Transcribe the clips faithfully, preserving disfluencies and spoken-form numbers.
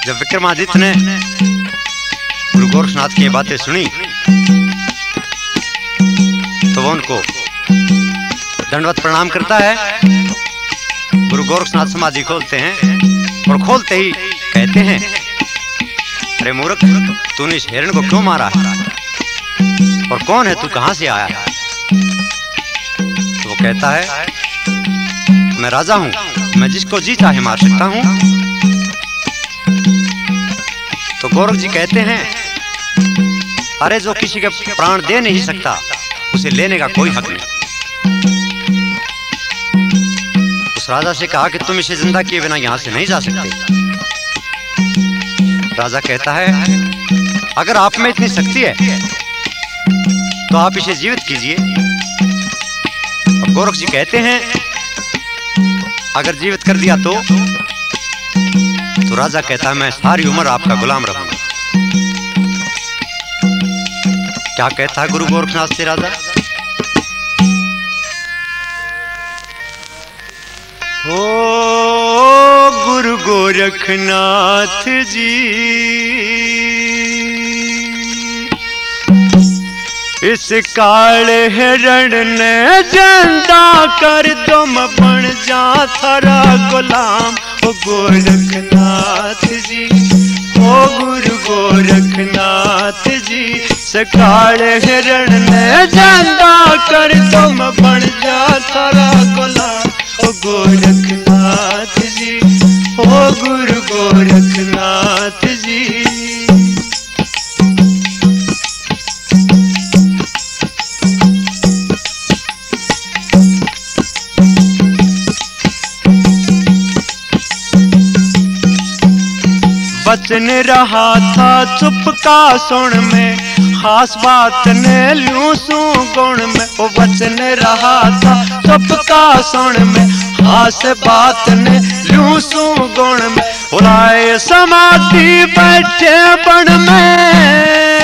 जब विक्रमादित्य ने गुरु गोरखनाथ की बातें सुनी तो वो उनको दंडवत प्रणाम करता है। गुरु गोरखनाथ समाधि खोलते हैं और खोलते ही कहते हैं, अरे मूर्ख, तूने इस हिरण को क्यों मारा है और कौन है तू, कहां से आया है? तो वो कहता है, मैं राजा हूं, मैं जिसको जी चाहे मार सकता हूं। तो गोरख जी कहते हैं, अरे जो किसी के प्राण दे नहीं सकता उसे लेने का कोई हक नहीं। उस राजा से कहा कि तुम इसे जिंदा किए बिना यहां से नहीं जा सकते। राजा कहता है, अगर आप में इतनी शक्ति है तो आप इसे जीवित कीजिए। अब गोरख जी कहते हैं, अगर जीवित कर दिया तो तो राजा कहता है, मैं सारी उम्र आपका गुलाम रहूंगा। क्या कहता है गुरु गोरखनाथ से राजा? ओ गुरु गोरखनाथ जी, इस काले हिरण ने जिंदा कर दो, मैं बन जा थारा गुलाम। ओ गोरखनाथ जी, ओ गुरु गोरखनाथ जी, इस काले हिरण ने जिंदा कर दो, मैं बन जा थारा गुलाम। ओ गोरखनाथ जी, ओ गुरु गोरखनाथ जी। वचन रहा था चुपका सुन में, खास बात ने लूं सू गुण में। वो वचन रहा था चुपका सुन में, खास बात ने लूं सू गुण में। उड़ाए समाधि बैठे बन में,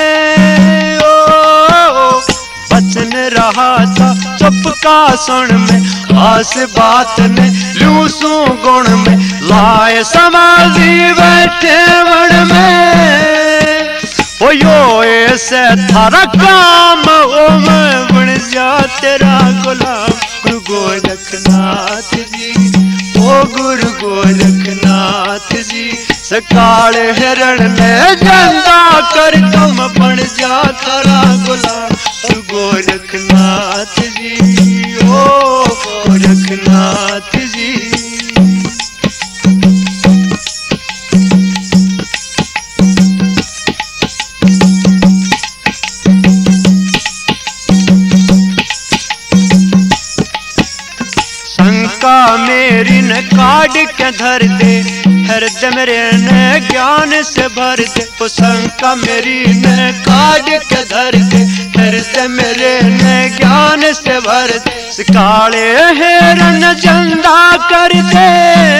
ओ वचन रहा था चुपका सुन में, खास बात ने लूं सू गुण में। लाए समाधि बैठे बन में, ओ यो ऐसे थारा काम, ओ मैं बन जा तेरा गुलाम। गुरु गोरखनाथ जी, ओ गुरु गोरखनाथ जी, सकाल हिरण ने जिंदा कर तुम बन जा थारा गुलाम। गुरु गोरखनाथ जी, ओ गोरखनाथ जी। शंका मेरी न काट के धर दे, हृदय मेरे न ज्ञान से भर दे। वो शंका मेरी न काट के धर दे, हृदय मेरे न ज्ञान से भर दे। काले हिरण जिंदा कर दे,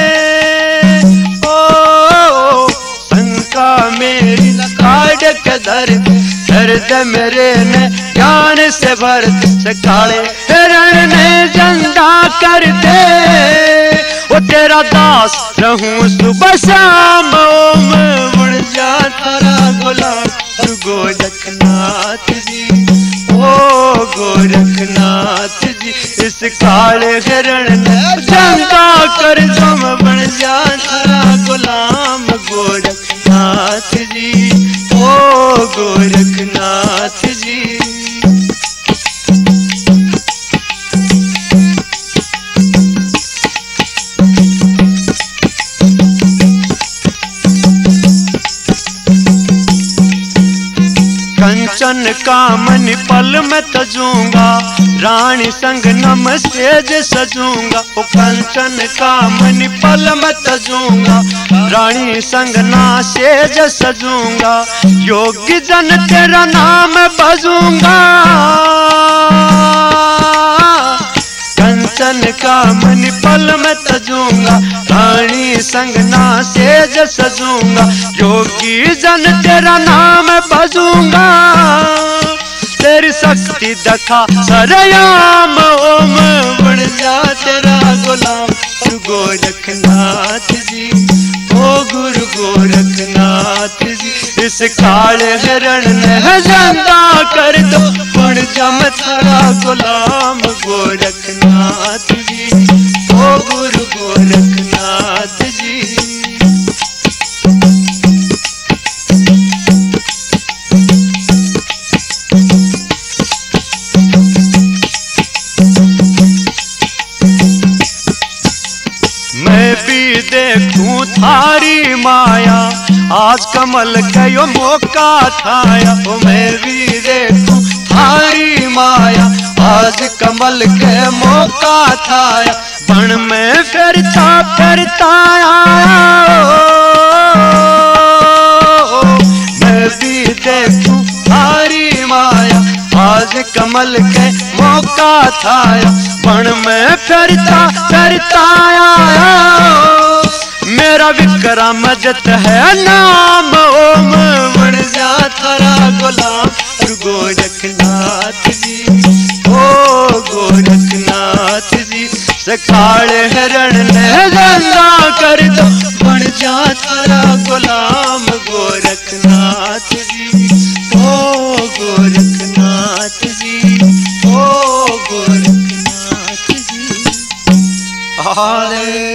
ओ शंका मेरी न काट के धर दे, हृदय मेरे न ज्ञान से भर दे। काले हिरण ने जिंदा कर दे, वो तेरा दास रहूं सुबह शाम। ओ मैं बन जा थारा गुलाम। गुरु गोरखनाथ जी, ओ गोरखनाथ जी, इस काले हिरण ने जिंदा कर दो, मैं बन जा थारा गुलाम। गोरखनाथ जी, ओ गोरखनाथ जी। कंचन कामन पल में तजूंगा, रानी संग नम सेज सजूंगा। ओ कंचन कामन पल में तजूंगा, रानी संग ना सेज सजूंगा। योगी जन तेरा नाम बजूंगा, कंचन कामन पल में तजूंगा, रानी संग ना सेज सजूंगा। योगी जन तेरा नाम बजूंगा, तेरी शक्ति दखा सरयाम। ओम बन जा तेरा गुलाम। गोरखनाथ जी, ओ गुरु गोरखनाथ जी। इस काले हिरण ने जिंदा कर दो, बन जा मैं थारा गुलाम गोरखनाथ जी। ओ गुरु गोरखनाथ जी। मैं भी देखूं थारी माया, आज कमल का यो मौका थाया। ओ मैं भी देखूं थारी माया, आज कमल के मौका थाया। बन में फिरता फिरता आया, मैं भी देखूं थारी माया, आज कमल के मौका थाया। बन में फिरता फिरता आया, मेरा विक्रम जत है नाम ओम, बन जा थारा गुलाम गोरखनाथ जी। ओ गोरखनाथ जी। सकाले हिरण ने जिंदा कर दो, बन जा थारा गुलाम गोरखनाथ जी। ओ गोरखनाथ जी। ओ गोरखनाथ जी। हाले